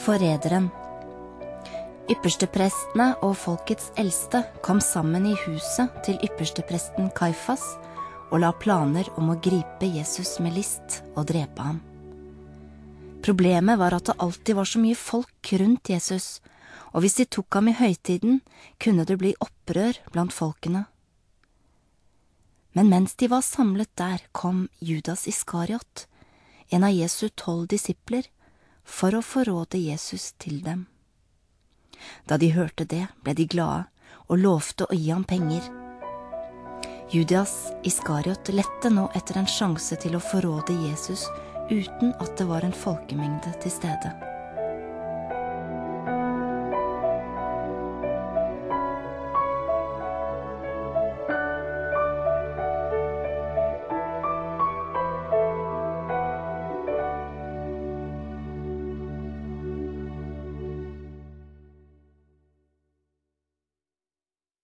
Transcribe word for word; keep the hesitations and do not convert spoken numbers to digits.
Forræderen. Yppersteprestene og folkets eldste kom sammen i huset til ypperstepresten Kaifas og la planer om å gripe Jesus med list og drepe ham. Problemet var at det alltid var så mye folk rundt Jesus, og hvis de tok ham i høytiden, kunne det bli opprør blant folkene. Men mens de var samlet der, kom Judas Iskariot, en av Jesu tolv disipler, for å forråde Jesus til dem. Da de hørte det, ble de glade og lovte å gi ham penger. Judas Iskariot lette nå etter en sjanse til å forråde Jesus uten at det var en folkemengde til stede.